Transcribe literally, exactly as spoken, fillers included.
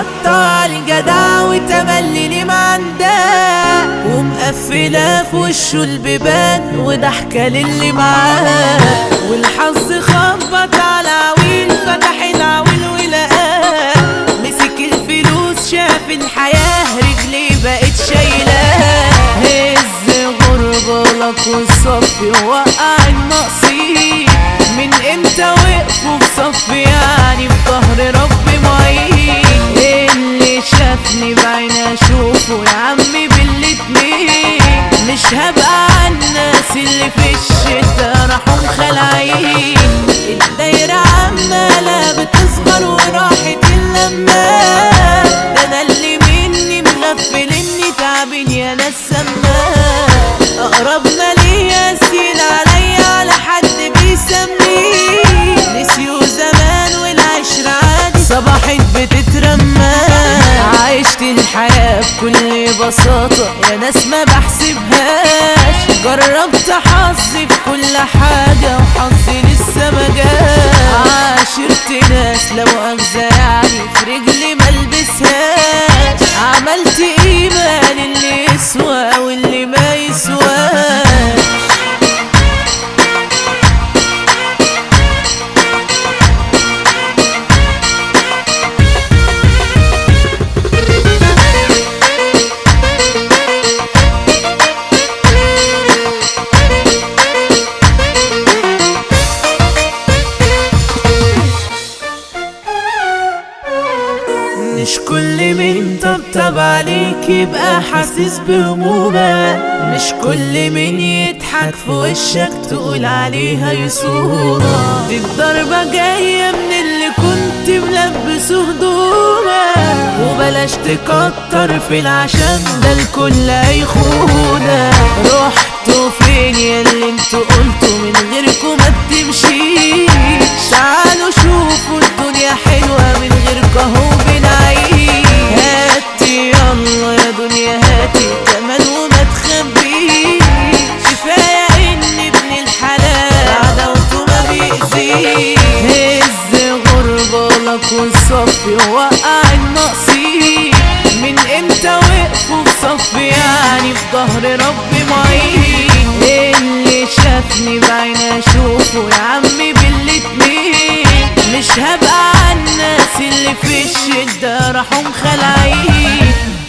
بطل جدع وتملي معنداه، ومقفلة في وشه البيبان وضحكة للي معاه. والحظ خبط على عويل فتح العويل ولقاه، مسك الفلوس شاف الحياة رجلي بقت شايلاه. هز غربالك والصف وقع الناقصين، من امتى وقفوا في صف يعني في ظهر ربي معين. اللي شافني بعين اشوفه يا عمي بالاتنين، مش هبقى عالناس اللي في الشتا راحوا مخلعين. الدايرة عمالة بتصغر وراحت اللمات، ده انا اللي مني مغفل اني تعبين يا ناس سماء. اقرب ما ليا يسيل عليا على حد بيسميه، نسيوا زمان والعشرة عادي صباحت بتترمى. عشت الحياة بكل بساطة يا ناس ما بحسبهاش، جربت حظي في كل حاجة وحظي لسه ما جاش. عاشرت ناس لا مؤاخذة يعني في رجلي ملبسهاش، عملت ايمان اللي يسوى واللي ما يسواش. مش كل من طبطب عليك يبقى حاسس بهمومك، مش كل من يضحك في وشك تقول عليها يصونك. دي الضربة جاية من اللي كنت ملبسه هدومك، وبلاش تكتر في العشان ده الكل هيخونك. رحتوا فين يا اللي انتوا قلتوا من غيركم ما بتمشيش؟ تعالوا شوفوا الدنيا حلوة من غيركوا اهو بنعيش. هاتي يلا يا دنيا هاتي كمان وما تخبيش، كفاية ان ابن الحلال عداوته ما بيأذيش. هز غربالك والصف وقع الناقصين، من امتى وقفوا في صف يعني في ظهر ربي معين. اللي شافني بعين اشوفه يا عمي بالاتنين، مش هبقى عالناس اللي في الشدة راحوا مخلعين.